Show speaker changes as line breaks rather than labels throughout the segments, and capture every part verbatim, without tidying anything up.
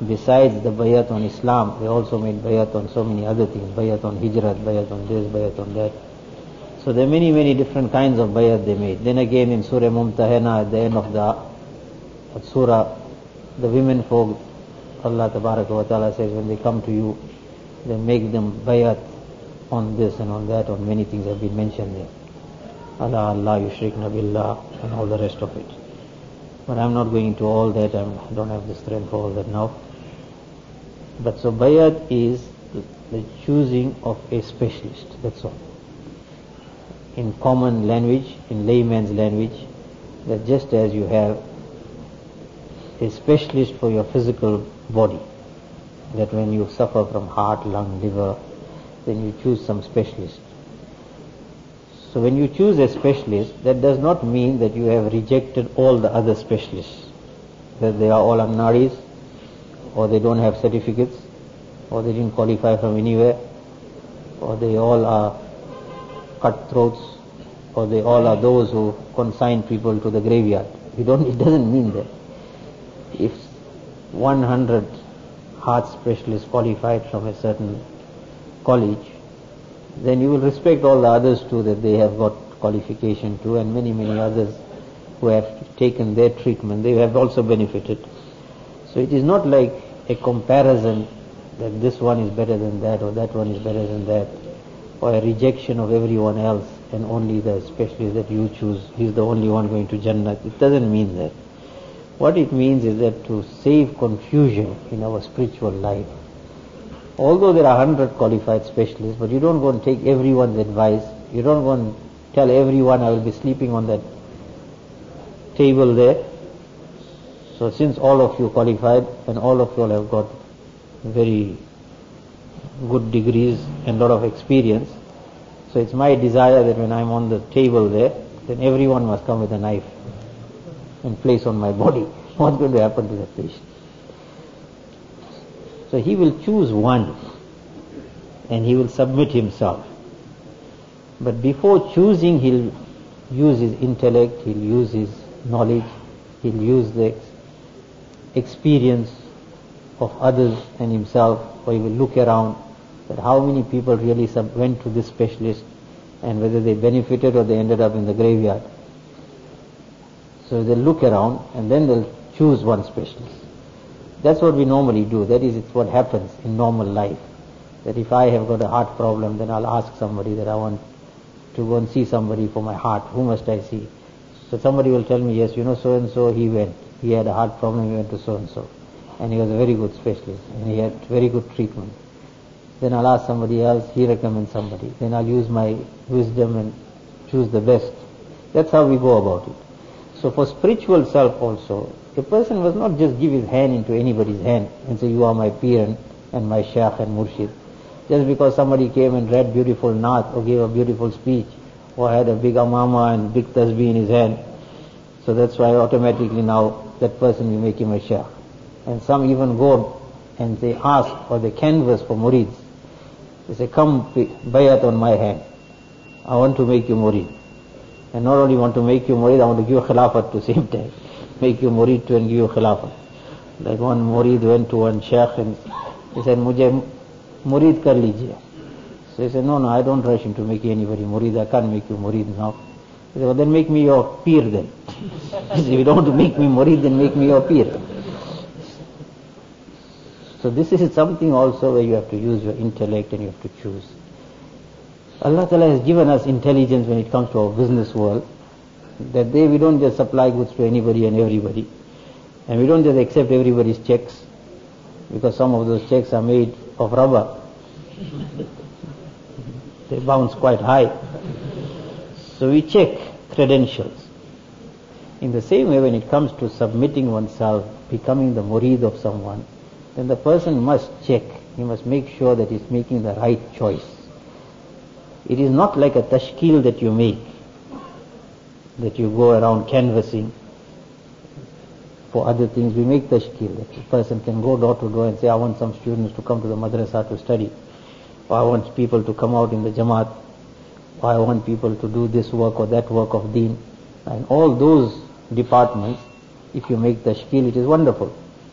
besides the bayat on Islam, they also made bayat on so many other things, bayat on hijrat, bayat on this, bayat on that. So there are many, many different kinds of bayat they made. Then again in Surah Mumtahana, at the end of the surah, the women folk, Allah Tabaraka wa Ta'ala says, when they come to you, they make them bayat on this and on that, on many things have been mentioned there. Allah, Allah, yushrikna billah, and all the rest of it. But I'm not going into all that, I'm, I don't have the strength for all that now. But so bayat is the choosing of a specialist, that's all. In common language, in layman's language, that just as you have a specialist for your physical body, that when you suffer from heart, lung, liver, then you choose some specialist. So when you choose a specialist, that does not mean that you have rejected all the other specialists, that they are all Annaris, or they don't have certificates, or they didn't qualify from anywhere, or they all are cutthroats, or they all are those who consign people to the graveyard. You don't, it doesn't mean that. If one hundred heart specialists qualified from a certain college, then you will respect all the others too, that they have got qualification too, and many, many others who have taken their treatment, they have also benefited. So it is not like a comparison that this one is better than that, or that one is better than that, or a rejection of everyone else, and only the specialist that you choose, he's the only one going to Jannah. It doesn't mean that. What it means is that to save confusion in our spiritual life, although there are hundred qualified specialists, but you don't go and take everyone's advice, you don't go and tell everyone I will be sleeping on that table there. So since all of you qualified and all of you all have got very good degrees and lot of experience, so it's my desire that when I'm on the table there, then everyone must come with a knife and place on my body. What's going to happen to that patient? So he will choose one and he will submit himself. But before choosing, he'll use his intellect, he'll use his knowledge, he'll use the experience of others and himself, or he will look around that how many people really sub- went to this specialist and whether they benefited or they ended up in the graveyard. So they'll look around and then they'll choose one specialist. That's what we normally do. That is, it's what happens in normal life. That if I have got a heart problem, then I'll ask somebody that I want to go and see somebody for my heart. Who must I see? So somebody will tell me, yes, you know, so and so, he went. He had a heart problem, he went to so and so. And he was a very good specialist and he had very good treatment. Then I'll ask somebody else, he recommends somebody. Then I'll use my wisdom and choose the best. That's how we go about it. So for spiritual self also, a person must not just give his hand into anybody's hand and say, you are my peer and my shaykh and murshid. Just because somebody came and read beautiful naat or gave a beautiful speech or had a big amama and big tasbih in his hand, so that's why automatically now that person will make him a shaykh. And some even go and they ask or they canvass for murids. They say, come bayat on my hand. I want to make you murid. And not only want to make you murid, I want to give you khilafat at the same time. Make you murid to and give you khilafat. Like one murid went to one shaykh and he said, Mujhe murid kar lijiye. So he said, no, no, I don't rush into making anybody murid. I can't make you murid now. He said, well, then make me your peer then. He said, if you don't want to make me murid, then make me your peer. So this is something also where you have to use your intellect and you have to choose. Allah Ta'ala has given us intelligence when it comes to our business world, that they, we don't just supply goods to anybody and everybody, and we don't just accept everybody's checks, because some of those checks are made of rubber. They bounce quite high. So we check credentials. In the same way, when it comes to submitting oneself, becoming the murid of someone, then the person must check, he must make sure that he's making the right choice. It is not like a tashkil that you make, that you go around canvassing for other things. We make tashkil, that the person can go door to door and say, I want some students to come to the madrasa to study, or I want people to come out in the jamaat, or I want people to do this work or that work of deen. And all those departments, if you make tashkil, it is wonderful.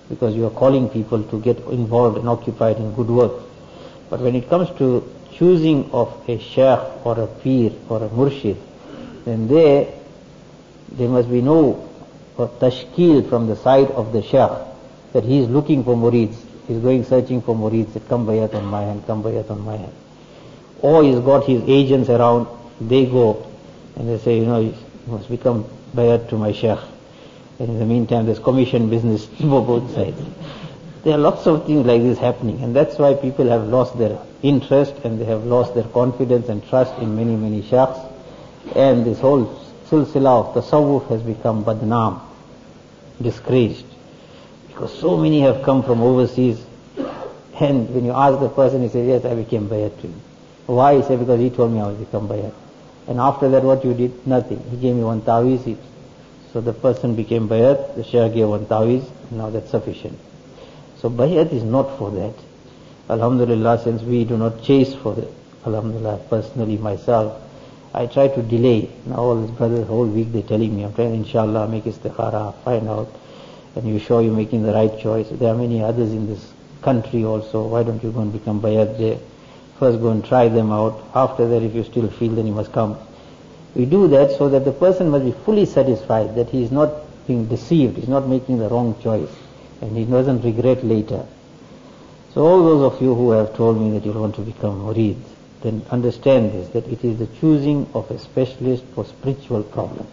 because you are calling people to get involved and occupied in good work. But when it comes to choosing of a shaykh or a peer or a murshid, then there, there must be no tashkil from the side of the shaykh that he is looking for murids. He is going searching for murids that come bayat on my hand, come bayat on my hand. Or he's got his agents around, they go and they say, you know, you must become bayat to my shaykh. And in the meantime, there's commission business for both sides. There are lots of things like this happening, and that's why people have lost their interest and they have lost their confidence and trust in many, many shaykhs. And this whole silsila of tasawwuf has become badnaam, disgraced. Because so many have come from overseas, and when you ask the person, he says, yes, I became bayat to him. Why? He said, because he told me I will become bayat. And after that, what you did? Nothing. He gave me one tawiz. So the person became bayat, the shaykh gave one tawiz, now that's sufficient. So bayat is not for that. Alhamdulillah, since we do not chase for that, alhamdulillah, personally myself, I try to delay. Now all these brothers, whole week they're telling me, I'm trying, inshallah, make istikhara, find out, and you sure you're making the right choice. There are many others in this country also, why don't you go and become bayat there? First go and try them out. After that, if you still feel, then you must come. We do that so that the person must be fully satisfied that he is not being deceived, he is not making the wrong choice, and he doesn't regret later. So all those of you who have told me that you want to become murid, then understand this, that it is the choosing of a specialist for spiritual problems.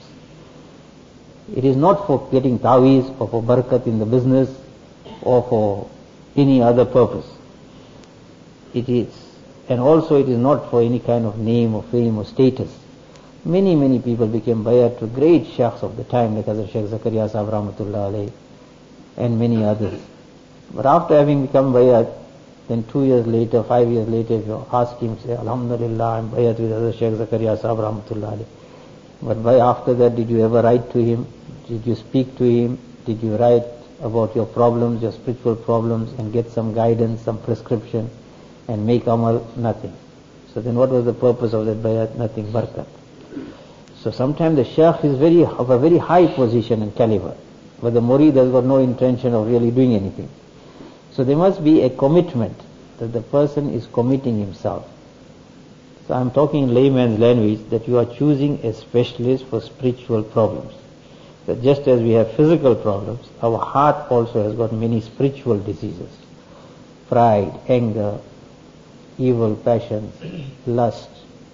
It is not for getting taweez or for barakat in the business or for any other purpose. It is, and also it is not for any kind of name or fame or status. Many, many people became bayat to great shaykhs of the time, like Hazrat Shaykh Zakaria Sahib Rahmatullah Alayhi, and many others. But after having become bayat, then two years later, five years later, if you ask him, say, Alhamdulillah, I'm bayat with Hazrat Shaykh Zakaria Sahib Rahmatullah Alayhi. But by after that, did you ever write to him? Did you speak to him? Did you write about your problems, your spiritual problems, and get some guidance, some prescription, and make amal? Nothing. So then what was the purpose of that bayat? Nothing, barakat. So sometimes the shaykh is very of a very high position and caliber, but the murid has got no intention of really doing anything. So there must be a commitment that the person is committing himself. So I'm talking in layman's language that you are choosing a specialist for spiritual problems. That just as we have physical problems, our heart also has got many spiritual diseases. Pride, anger, evil passions, lust,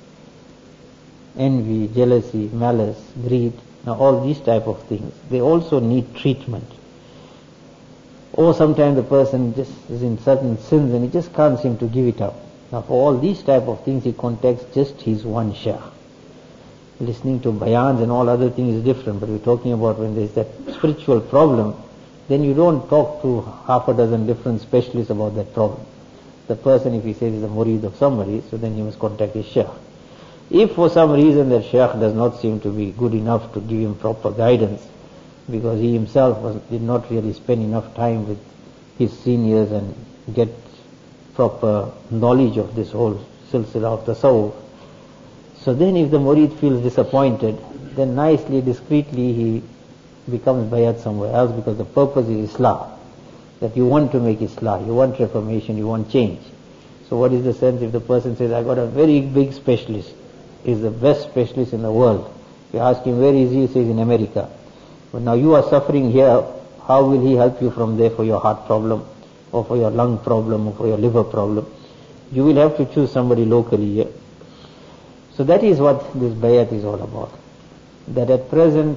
envy, jealousy, malice, greed. Now all these type of things, they also need treatment. Or sometimes the person just is in certain sins and he just can't seem to give it up. Now for all these type of things he contacts just his one shaykh. Listening to bayans and all other things is different, but we're talking about when there's that spiritual problem, then you don't talk to half a dozen different specialists about that problem. The person, if he says he's a murid of somebody, so then he must contact his shaykh. If for some reason that shaykh does not seem to be good enough to give him proper guidance, because he himself was, did not really spend enough time with his seniors and get proper knowledge of this whole silsila of tasawwuf, so then if the murid feels disappointed, then nicely, discreetly he becomes bayat somewhere else, because the purpose is islah, that you want to make islah, you want reformation, you want change. So what is the sense if the person says, I got a very big specialist, is the best specialist in the world. You ask him, where is he? He says, in America. But now you are suffering here, how will he help you from there for your heart problem, or for your lung problem, or for your liver problem? You will have to choose somebody locally here. So that is what this bayat is all about. That at present,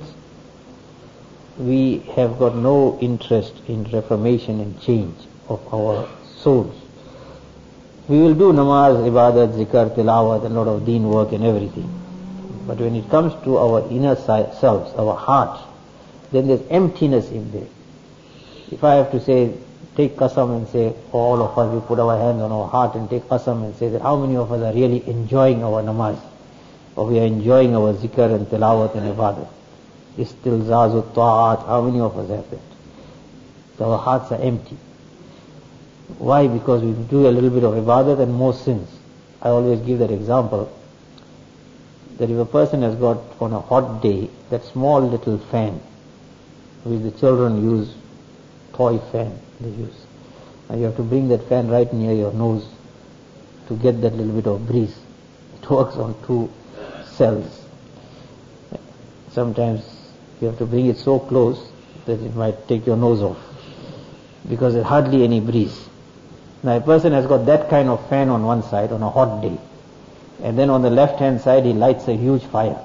we have got no interest in reformation and change of our souls. We will do namaz, ibadat, zikr, tilawat, and a lot of deen work and everything. But when it comes to our inner selves, our heart, then there's emptiness in there. If I have to say, take qasam and say, all of us, we put our hands on our heart and take qasam and say that how many of us are really enjoying our namaz, or we are enjoying our zikr and tilawat and ibadat. Istilzazut ta'at, how many of us have that? So our hearts are empty. Why? Because we do a little bit of ibadat and more sins. I always give that example, that if a person has got on a hot day that small little fan which the children use toy fan they use. And you have to bring that fan right near your nose to get that little bit of breeze. It works on two cells. Sometimes you have to bring it so close that it might take your nose off, because there's hardly any breeze. Now a person has got that kind of fan on one side on a hot day, and then on the left hand side he lights a huge fire.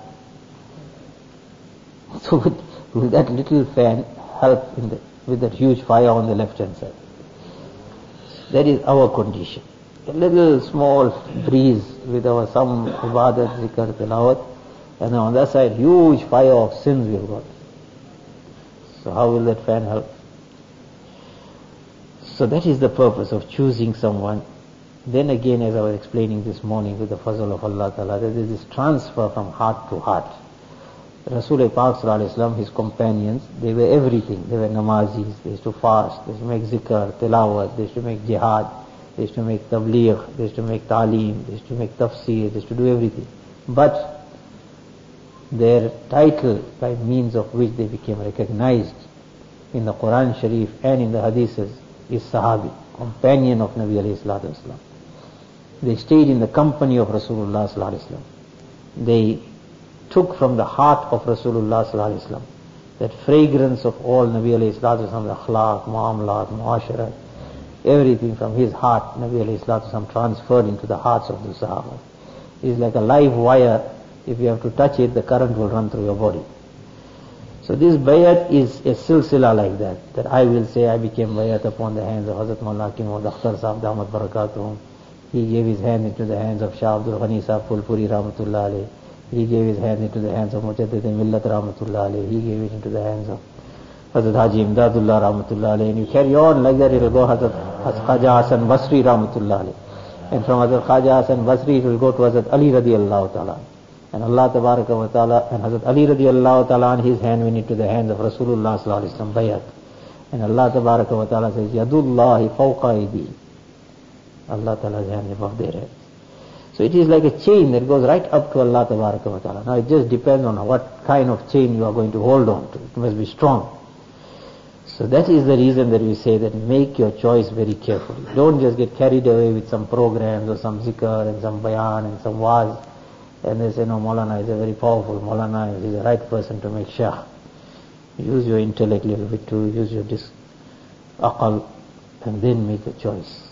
So will, will that little fan help in the, with that huge fire on the left hand side? That is our condition. A little small breeze with our some ibadat, zikr, tilawat, and on the other side huge fire of sins we have got. So how will that fan help? So that is the purpose of choosing someone. Then again, as I was explaining this morning with the fazl of Allah Ta'ala, there is this transfer from heart to heart. Rasul Pak Sallallahu Alaihi Wasallam, his companions, they were everything. They were namazis, they used to fast, they used to make zikr, tilawat, they used to make jihad, they used to make tabligh, they used to make ta'aleem, they used to make tafsir, they used to do everything. But their title by means of which they became recognized in the Quran Sharif and in the Hadiths is Sahabi, companion of Nabi alayhi salatu wasalam. They stayed in the company of Rasulullah sallallahu alaihi wasallam. They took from the heart of Rasulullah sallallahu alaihi wasallam that fragrance of all Nabi alayhi salatu wasalam, the akhlaq, muamalat, muasharat, everything from his heart, Nabi alayhi salatu wasalam transferred into the hearts of the Sahaba. It is like a live wire. If you have to touch it, the current will run through your body. So this bayat is a silsila like that, that I will say I became bayat upon the hands of Hazrat Mawlana Hakim Muhammad Akhtar Sahib Damat Barakatuhum. He gave his hand into the hands of Shah Abdul Ghani Sahib Fulpuri Rahmatullah Alayh. He gave his hand into the hands of Mujaddid Millat Rahmatullah Alayh. He gave it into the hands of Hazrat Haji Imdadullah Rahmatullah Alayh. And you carry on like that, it will go Hazrat Khaja Hasan Basri Rahmatullah Alayh. And from Hazrat Khaja Hasan Basri it will go to Hazrat Ali Radiallahu Ta'ala. And Allah Tabaraka wa Ta'ala and Hazrat Ali Radiallahu Ta'ala on his hand went into the hands of Rasulullah Sallallahu Alaihi Wasallam bayat. And Allah Tabaraka wa Ta'ala says, Yadullahi fawqa aidi. Allah Ta'ala's hand above their head. So it is like a chain that goes right up to Allah Tabaraka wa Ta'ala. Now it just depends on what kind of chain you are going to hold on to. It must be strong. So that is the reason that we say that make your choice very carefully. Don't just get carried away with some programs or some zikr and some bayan and some waz. And they say, no, Maulana is a very powerful, Maulana is the right person to make Shah. Use your intellect a little bit too, use your dis- aqal, and then make a choice.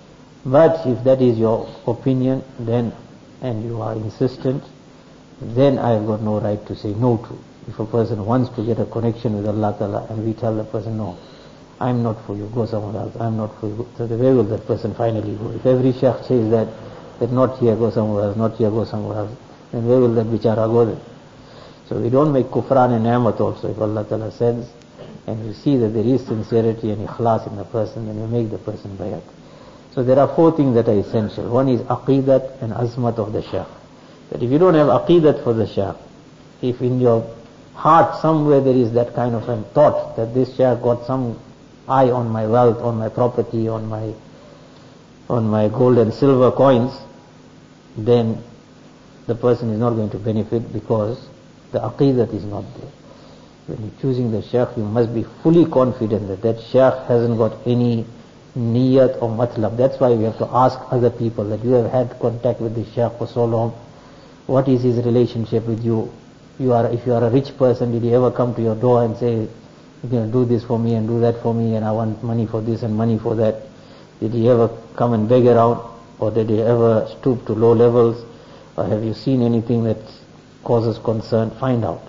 But if that is your opinion, then, and you are insistent, then I have got no right to say no to. If a person wants to get a connection with Allah Ta'ala, and we tell the person, no, I'm not for you, go somewhere else, I'm not for you. So where will that person finally go? If every Shaykh says that, that not here, go somewhere else, not here, go somewhere else, then where will that bichara go then? So we don't make kufran and ni'mat also. If Allah Ta'ala sends, and we see that there is sincerity and ikhlas in the person, then we make the person bayat. So there are four things that are essential. One is aqidat and azmat of the Shaykh. That if you don't have aqidat for the Shaykh, if in your heart somewhere there is that kind of a thought that this Shaykh got some eye on my wealth, on my property, on my on my gold and silver coins, then the person is not going to benefit, because the aqidat is not there. When you're choosing the Shaykh, you must be fully confident that that Shaykh hasn't got any niyat or matlab. That's why we have to ask other people that you have had contact with the Shaykh for so long. What is his relationship with you? You are, if you are a rich person, did he ever come to your door and say, you can do this for me and do that for me, and I want money for this and money for that? Did he ever come and beg around? Or did he ever stoop to low levels? Or have you seen anything that causes concern? Find out.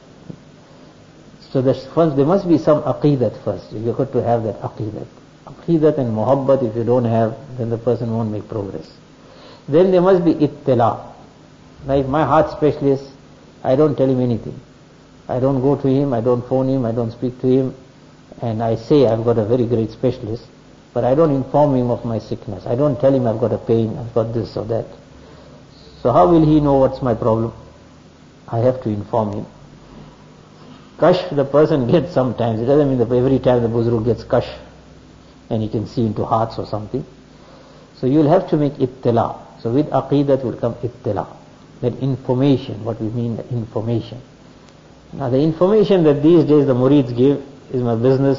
So that's first, there must be some aqidat first. You've got to have that aqidat. Aqidat and muhabbat, if you don't have, then the person won't make progress. Then there must be ittila. Now if my heart specialist, I don't tell him anything. I don't go to him, I don't phone him, I don't speak to him, and I say I've got a very great specialist, but I don't inform him of my sickness. I don't tell him I've got a pain, I've got this or that. So how will he know what's my problem? I have to inform him. Kashf the person gets sometimes. It doesn't mean that every time the buzruk gets kashf and he can see into hearts or something. So you will have to make ittila. So with aqidat will come ittila. That information, what we mean the information. Now the information that these days the murids give is my business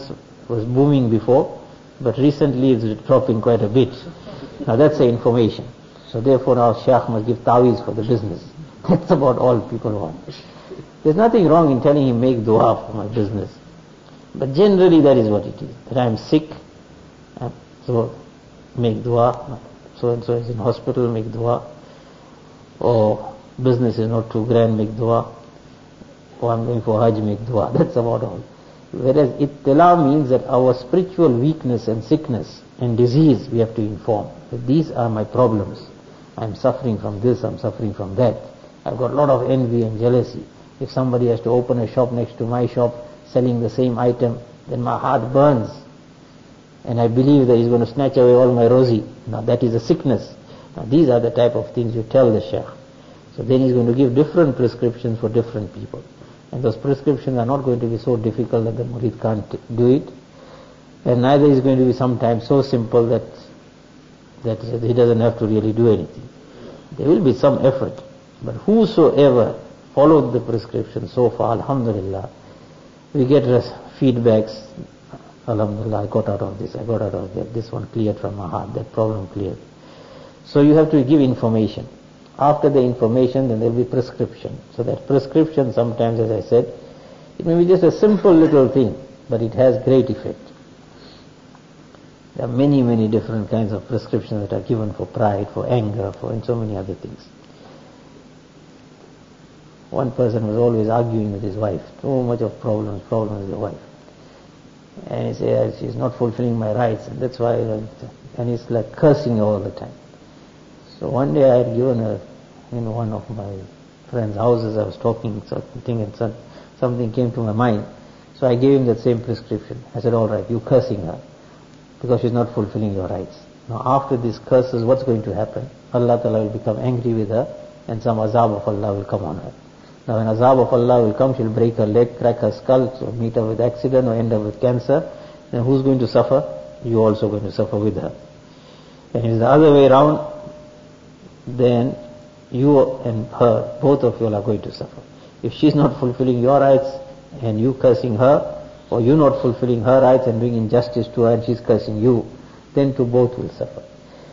was booming before, but recently it's dropping quite a bit. Now that's the information. So therefore now Shaykh must give taweez for the business. That's about all people want. There's nothing wrong in telling him make dua for my business. But generally that is what it is. That I am sick, so make dua. So and so is in hospital, make dua. Or business is not too grand, make dua. Or I'm going for Hajj, make dua. That's about all. Whereas ittila means that our spiritual weakness and sickness and disease we have to inform. That these are my problems. I'm suffering from this, I'm suffering from that. I've got a lot of envy and jealousy. If somebody has to open a shop next to my shop selling the same item, then my heart burns. And I believe that he's going to snatch away all my rosy. Now that is a sickness. Now these are the type of things you tell the Shaykh. So then he's going to give different prescriptions for different people. And those prescriptions are not going to be so difficult that the murid can't do it. And neither is going to be sometimes so simple that that he doesn't have to really do anything. There will be some effort. But whosoever followed the prescription so far, alhamdulillah, we get feedbacks, alhamdulillah, I got out of this, I got out of that, this one cleared from my heart, that problem cleared. So you have to give information. After the information, then there will be prescription. So that prescription sometimes, as I said, it may be just a simple little thing, but it has great effect. There are many, many different kinds of prescriptions that are given for pride, for anger, for and so many other things. One person was always arguing with his wife. So much of problems, problems with the wife. And he said, she's not fulfilling my rights, and that's why, and he's like cursing her all the time. So one day I had given her, in one of my friend's houses, I was talking something and some, something came to my mind. So I gave him that same prescription. I said, all right, you cursing her, because she's not fulfilling your rights. Now after these curses, what's going to happen? Allah Ta'ala will become angry with her, and some azab of Allah will come on her. Now when azab of Allah will come, she'll break her leg, crack her skull, so meet her with accident or end up with cancer. Then who's going to suffer? You're also going to suffer with her. And if it's the other way around, then you and her, both of you are going to suffer. If she's not fulfilling your rights and you cursing her, or you not fulfilling her rights and doing injustice to her and she's cursing you, then to both will suffer.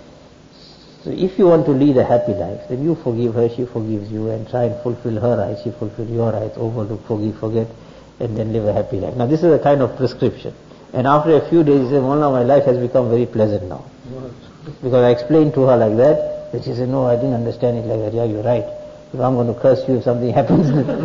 So if you want to lead a happy life, then you forgive her, she forgives you, and try and fulfill her rights, she fulfill your rights, overlook, forgive, forget, and then live a happy life. Now this is a kind of prescription. And after a few days, he said, Mullah, my life has become very pleasant now. Because I explained to her like that, that she said, no, I didn't understand it like that. Yeah, you're right. If I'm going to curse you if something happens.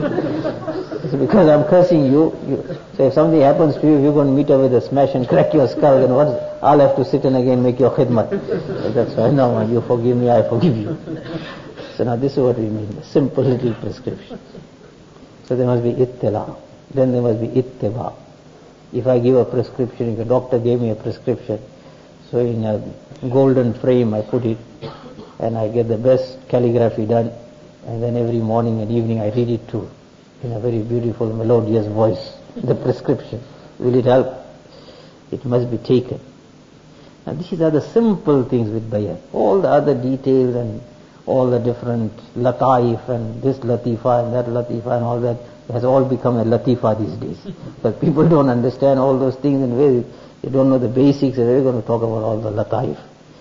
So because I'm cursing you, you, so if something happens to you, you're going to meet her with a smash and crack your skull, then what? I'll have to sit and again make your khidmat. So that's why, no, you forgive me, I forgive you. So now this is what we mean, a simple little prescription. So there must be ittila. Then there must be ittiba. If I give a prescription, if a doctor gave me a prescription, so in a golden frame I put it, and I get the best calligraphy done, and then every morning and evening I read it too, in a very beautiful melodious voice, the prescription. Will it help? It must be taken. Now these are the simple things with bayat. All the other details and all the different lataif and this latifa and that latifa and all that has all become a latifa these days. But people don't understand all those things and very, they don't know the basics, and they're going to talk about all the lataif.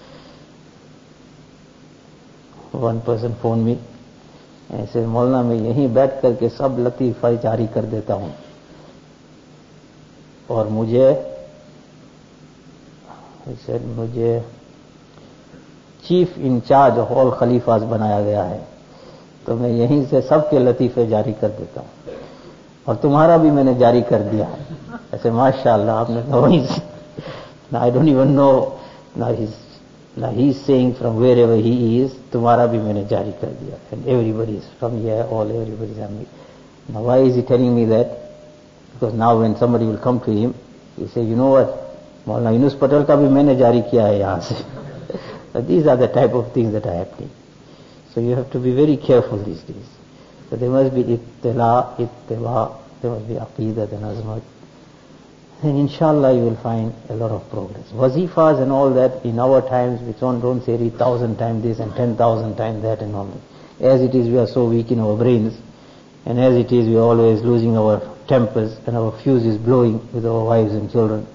One person phoned me and said, Maulana, मैं यहीं बैठ करके सब लतीफ़ा जारी कर देता हूँ और मुझे he said, मुझे चीफ इंचार्ज ऑफ ऑल खलीफास बनाया गया है, तो मैं यहीं से सबके लतीफ़े जारी कर देता हूँ और तुम्हारा भी मैंने जारी कर दिया है. ऐसे माशाअल्लाह आपने तो वहीं से. Now I don't even know, now he's Now he is saying from wherever he is, तुम्हारा भी मैंने जारी कर दिया. And everybody is from here, all everybody is on me. Now why is he telling me that? Because now when somebody will come to him, he say, you know what, Maulana Yunus Patel का भी मैंने जारी किया है यहाँ से. But these are the type of things that are happening. So you have to be very careful these days. So there must be ittila, ittiba, there must be aqidat and azmat. And inshallah you will find a lot of progress. Wazifas and all that in our times, we don't, don't say a thousand times this and ten thousand times that and all that. As it is, we are so weak in our brains, and as it is, we are always losing our tempers and our fuse is blowing with our wives and children.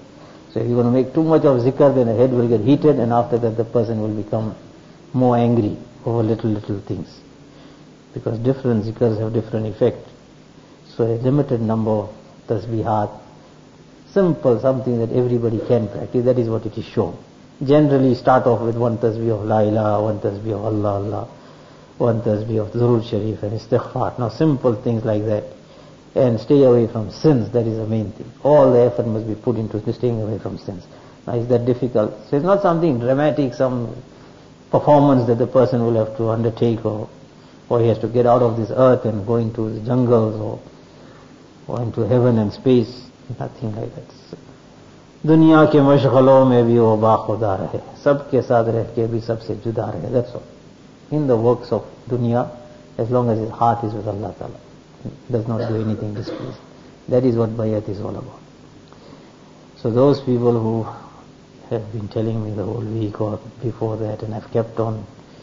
So if you're going to make too much of zikr, then the head will get heated, and after that the person will become more angry over little, little things. Because different zikrs have different effect. So a limited number of tasbihat, simple, something that everybody can practice, that is what it is shown. Generally start off with one tasbih of La ilaha, one tasbih of Allah, Allah, one tasbih of Durud Sharif and Istighfar. Now simple things like that. And stay away from sins, that is the main thing. All the effort must be put into staying away from sins. Now is that difficult? So it's not something dramatic, some performance that the person will have to undertake, or or he has to get out of this earth and go into the jungles or, or into heaven and space. Nothing like that. दुनिया के मशगलों में भी वो बाखुदा रहे, सबके साथ रह के भी सबसे जुदा रहे. That's all. In the works of dunya, as long as his heart is with Allah Ta'ala, does not do anything displeasing. That is what bayat is all about. So those people who have been telling me the whole week or before that, and have kept on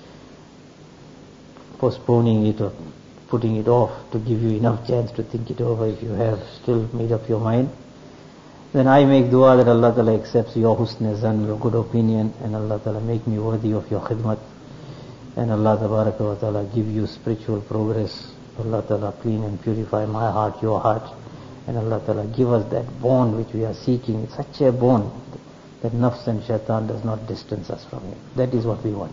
postponing it or putting it off to give you enough chance to think it over, if you have still made up your mind, then I make dua that Allah Ta'ala accepts your husn zan, your good opinion, and Allah Ta'ala make me worthy of your khidmat, and Allah Tabaraka wa Ta'ala give you spiritual progress. Allah Ta'ala clean and purify my heart, your heart, and Allah Ta'ala give us that bond which we are seeking. It's such a bond that nafs and shaitan does not distance us from it. That is what we want.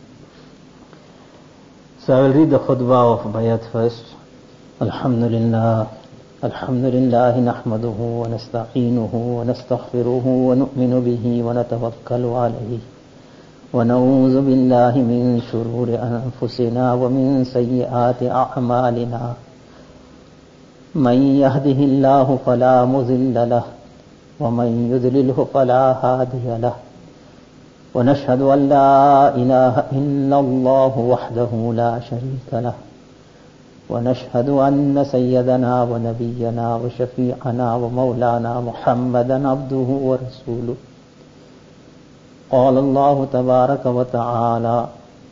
So I will read the khutbah of bayat first. Alhamdulillah, Alhamdulillah, nahmaduhu wa nasta'inuhu wa nastaghfiruhu wa nu'minu bihi wa natawakkalu alayhi wa na'udhu billahi min shururi anfusina wa min sayyiati a'malina. Man yahdihillahu fala mudilla lahu wa man yudlilhu fala hadiya lahu. ونشهد أن لا إله إلا الله وحده لا شريك له ونشهد أن سيدنا ونبينا وشفيعنا ومولانا محمدا عبده ورسوله. قال الله تبارك وتعالى: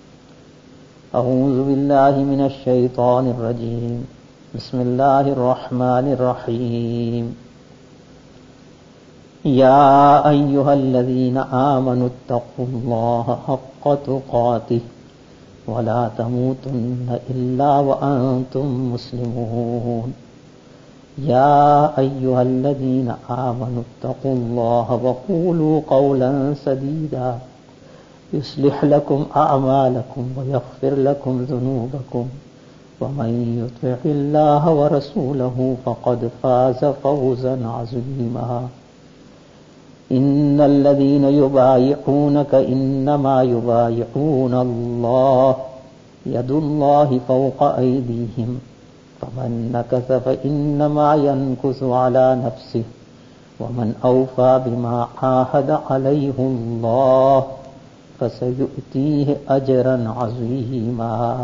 أعوذ بالله من الشيطان الرجيم، بسم الله الرحمن الرحيم. يا أيها الذين آمنوا اتقوا الله حق تقاته ولا تموتن إلا وأنتم مسلمون. يا أيها الذين آمنوا اتقوا الله وقولوا قولا سديدا يصلح لكم أعمالكم ويغفر لكم ذنوبكم ومن يطع الله ورسوله فقد فاز فوزا عظيما. إن الذين يبايعونك إنما يبايعون الله يد الله فوق أيديهم فمن نكث فإنما ينكث على نفسه ومن أوفى بما عاهد عليه الله فسيؤتيه أجرا عظيما.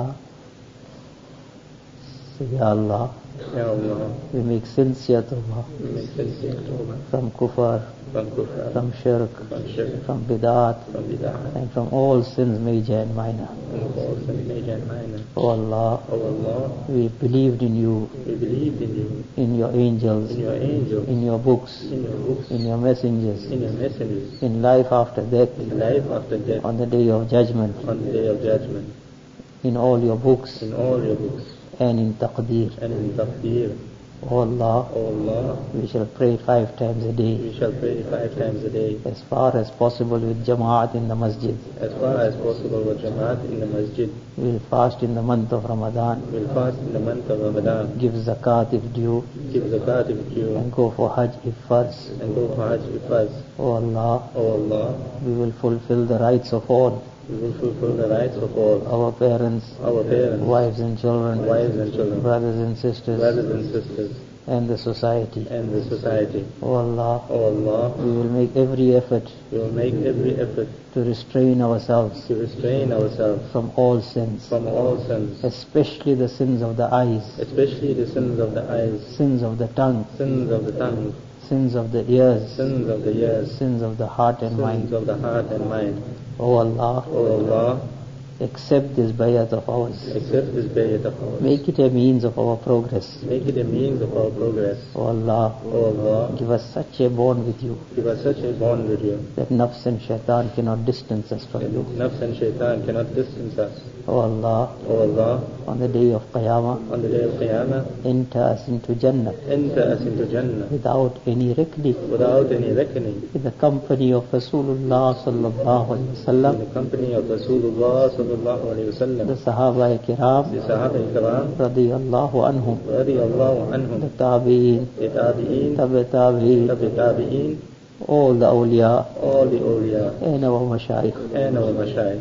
Ya Allah,
Ya Allah,
we make sincere tawbah
we make sincere tawbah
from kufr,
from kufr,
from shirk,
from shirk,
from bid'at,
from bid'ah,
and from all sins major and minor.
and of all sins major and minor.
O Allah,
O Allah,
we believed in you,
we believed in you,
in your angels,
in your angels,
in your books,
in your books,
in your messengers,
in your messengers,
in life after death,
in life after death,
on the day of judgment,
on the day of judgment,
in all your books,
in all your books,
and in taqdeer.
and in taqdeer.
O Allah,
O Allah,
we shall pray five times a day,
we shall pray five times a day,
as far as possible with jama'at in the masjid.
as far as possible with Jamaat in the masjid.
We will fast in the month of Ramadan,
We'll fast in the month of Ramadan,
give zakat if due,
give zakat if due,
and go for hajj if farz.
and go for Hajj if us.
O Allah,
O Allah,
we will fulfill the rights of all,
we will fulfill the rights of all,
our parents,
our parents,
wives and children,
wives and children,
brothers and sisters,
brothers and sisters,
and the society.
and the society.
O Allah,
O Allah,
we will make every effort
we will make every effort
to restrain ourselves
to restrain ourselves
from all sins,
from all sins,
especially the sins of the eyes,
especially the sins of the eyes,
sins of the tongue,
sins of the tongue,
sins of the ears,
sins of the ears,
sins of the heart and
sins
mind.
of the heart and mind.
O Allah,
O Allah,
Accept this bayat of ours.
Accept this bayat of ours.
Make it a means of our progress.
Make it a means of our progress.
O Allah,
O Allah,
give us such a bond with you
give us such a bond with you
that nafs and shaitan cannot distance us from
that
you.
nafs and shaitan cannot distance us.
O Allah,
O Allah,
on the day of Qiyamah,
on the day of Qiyamah,
enter us into Jannah
enter us into Jannah
without any reckoning,
without any reckoning,
in the company of Rasulullah sallallahu alaihi
in
wasallam,
the company of Rasulullah sallallahu alaihi wasallam,
the Sahaba kiram
the Sahaba Ikram,
radiyallahu anhum,
radiyallahu
the
anhum,
tabi'in,
the Tabi'een,
tabi tabi'in,
Tabi Tabi'een,
all the awliya,
all the awliya,
and our mashayikh.
and our mashayikh.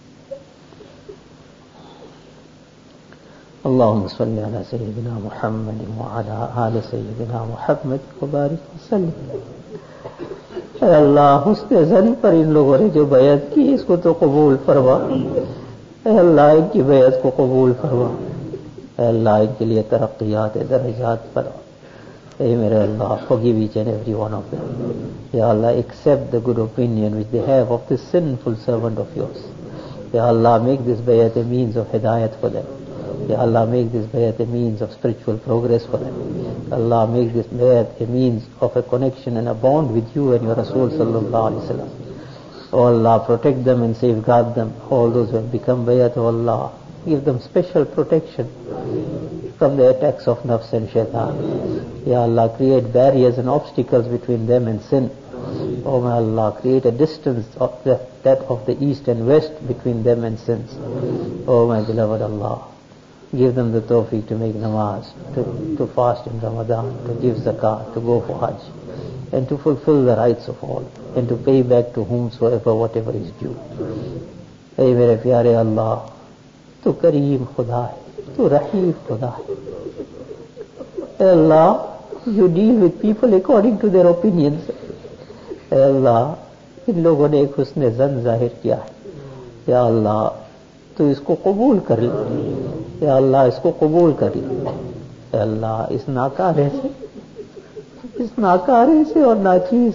اللهم صل على سيدنا محمد وعلى آل سيدنا محمد وبارك وسلم. اے اللہ حسن زن پر ان لوگوں نے جو بیعت کی اس کو تو قبول فرما. اے اللہ ان کی بیعت کو قبول فرما. اے اللہ ان کے لیے ترقیات درجات فرما. اے میرے اللہ, forgive each and every one of them. Ya Allah, accept the good opinion which they have of this sinful servant of yours. Ya Allah, make this bayat a means of hidayat for them. Ya Allah, make this bayat a means of spiritual progress for them. Allah, make this bayat a means of a connection and a bond with you and your Rasul sallallahu alaihi wasallam. Oh Allah, protect them and safeguard them. All those who have become bayat, oh Allah, give them special protection from the attacks of nafs and shaitan. Ya Allah, create barriers and obstacles between them and sin. Oh my Allah, create a distance of the, that of the east and west between them and sins. Oh my beloved Allah, give them the tawfiq to make namaz, to, to fast in Ramadan, to give zakah, to go for hajj, and to fulfill the rights of all, and to pay back to whomsoever whatever is due. Hey mere pyare Allah, Tu Kareem Khuda hai, Tu Rahim Khuda hai. Hey Allah, you deal with people according to their opinions. Hey Allah, इन लोगों ने एक हुस्न ज़न जाहिर किया है. या अल्लाह, तो इसको कबूल कर ले. या अल्लाह, इसको कबूल कर ले. या अल्लाह, इस नाकारे से इस नाकारे से और नाचीज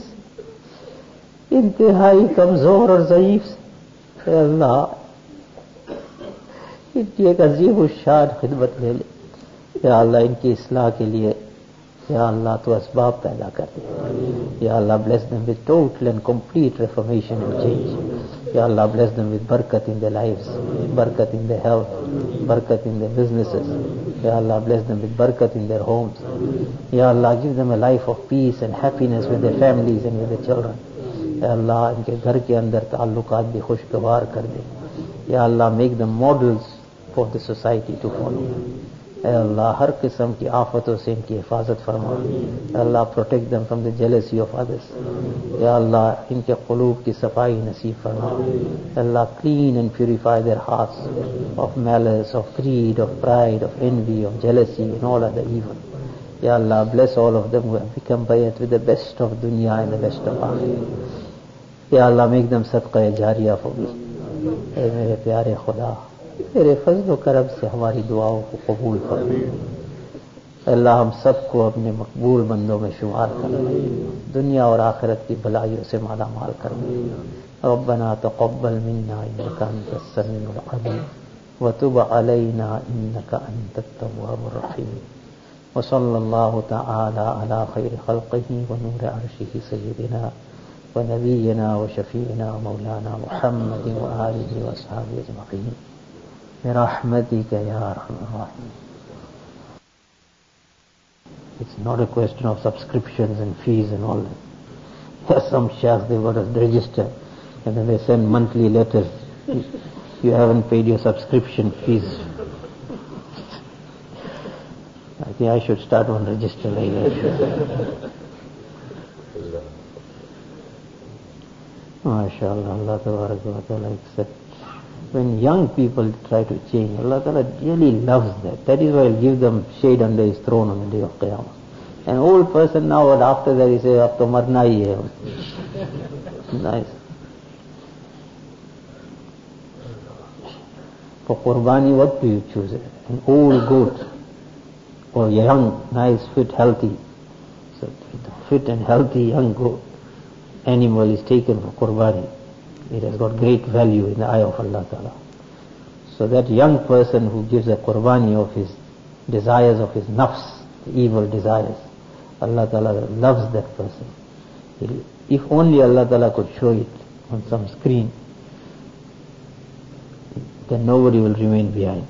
इंतहाई कमजोर और ज़ईफ से, या अल्लाह, इनकी एक अजीब शान खिदमत ले ले. या अल्लाह, इनकी इस्लाह के लिए या अल्लाह तो असबाब पैदा कर दे. या अल्लाह, bless them with total and complete reformation and change. Ya Allah, bless them with barakat in their lives, barakat in their health, barakat in their businesses. Ya Allah, bless them with barakat in their homes. Ya Allah, give them a life of peace and happiness with their families and with their children. Ya Allah, इनके घर के अंदर ताल्लुकात भी खुशगवार कर दे. Ya Allah, make them models for the society to follow. Ya Allah, हर किस्म की आफतों से इनकी हिफाजत फरमा. Ya Allah, protect them from the jealousy of others. Ya Allah, इनके क़ुलूब की सफाई नसीब फरमा. Ya Allah, clean and purify their hearts of malice, of greed, of pride, of envy, of jealousy and all other evil. Ya Allah, bless all of them who have become bayat with the best of dunya and the best of akhirah. Ya Allah, make them sadqa jariyah for me. Hey मेरे प्यारे खुदा, तेरे फजल करम से हमारी दुआओं को कबूल फरमा. अल्लाह, हम सबको अपने मकबूल बंदों में शुमार कर, दुनिया और आखिरत की भलाइयों से माला माल कर. रब्बना तक़ब्बल मिन्ना इन्नका अंतस समीउल अलीम व तुब अलैना इन्नका अंतत तव्वाबुर रहीम. व सल्लल्लाहु तआला अला खैर खल्क़िही व नूर अर्शिही सय्यिदिना व नबिय्यिना व शफीइना मौलाना मुहम्मद व आलिहि व अस्हाबिहि अजमईन बिरहमतिका या अरहमर राहिमीन. It's not a question of subscriptions and fees and all that. There are some sheikhs, they've got to register and then they send monthly letters. You haven't paid your subscription fees. I think I should start one register like that. MashaAllah, Allah Tabaraka wa Ta'ala accept. When young people try to change, Allah Ta'ala really loves that. That is why He'll give them shade under His throne on the day of Qiyamah. An old person now, and after that he says, "Ab to marna hi hai." Nice. For Qurbani, what do you choose? An old goat or young, nice, fit, healthy? So the fit and healthy young goat animal is taken for Qurbani. It has got great value in the eye of Allah Ta'ala. So that young person who gives a qurbani of his desires of his nafs, the evil desires, Allah Ta'ala loves that person. If only Allah Ta'ala could show it on some screen, then nobody will remain behind.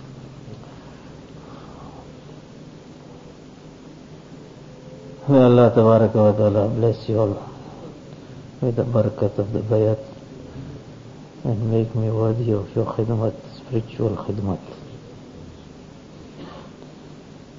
May Allah Tabaraka wa Ta'ala bless you all with the barakat of the bayat and make me worthy of your khidmat, spiritual khidmat.